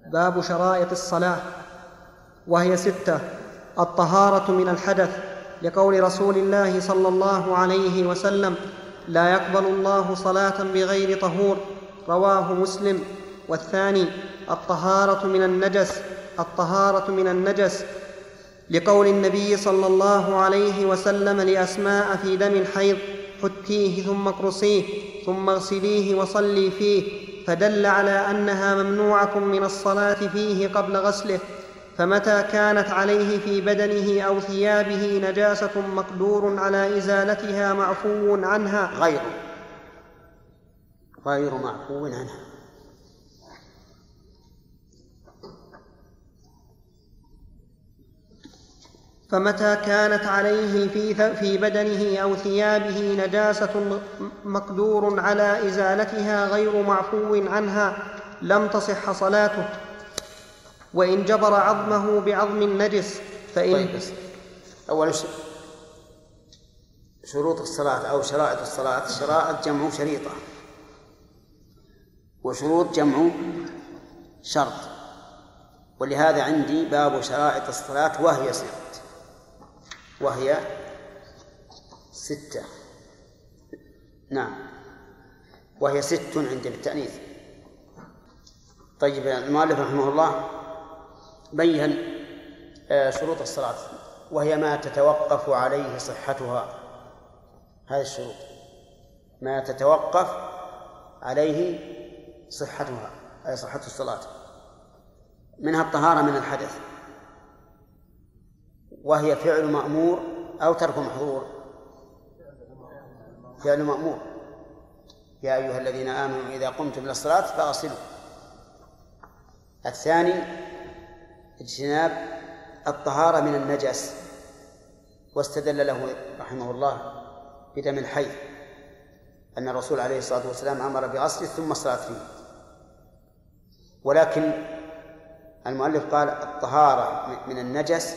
باب شرائط الصلاة، وهي 6: الطهارة من الحدث، لقول رسول الله صلى الله عليه وسلم: لا يقبل الله صلاة بغير طهور، رواه مسلم. والثاني الطهارة من النجس، لقول النبي صلى الله عليه وسلم لأسماء في دم الحيض: حتيه ثم اقرصيه ثم اغسليه وصلي فيه، فدل على أنها ممنوعة من الصلاة فيه قبل غسله. فمتى كانت عليه في بدنه أو ثيابه نجاسة مقدور على إزالتها معفو عنها غير معفو عنها. فمتى كانت عليه في بدنه أو ثيابه نجاسة مقدور على إزالتها غير معفو عنها لم تصح صلاته. وإن جبر عظمه بعظم النجس فإن أولا شروط الصلاة أو شرائط الصلاة. شرائط جمع شريطة، وشروط جمع شرط، ولهذا عندي باب شرائط الصلاة وهي 6. نعم، وهي 6 عندي بالتأنيث. طيب، المؤلف رحمه الله بين شروط الصلاة، وهي ما تتوقف عليه صحتها. هذه الشروط ما تتوقف عليه صحتها، أي صحة الصلاة. منها الطهارة من الحدث، وهي فعل مأمور أو ترك محظور. فعل مأمور: يا أيها الذين آمنوا إذا قمتم إلى الصلاة فاغسلوا. الثاني اجتناب الطهارة من النجس، واستدل له رحمه الله بدم الحيض، أن الرسول عليه الصلاة والسلام أمر بغسله ثم الصلاة فيه. ولكن المؤلف قال الطهارة من النجس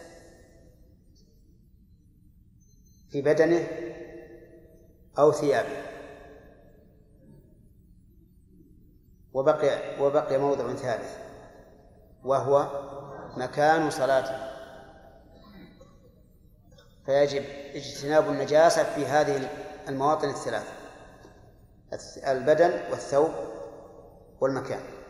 في بدنه أو ثيابه. وبقي موضع ثالث، وهو مكان صلاته، فيجب اجتناب النجاسة في هذه المواطن 3: البدن والثوب والمكان.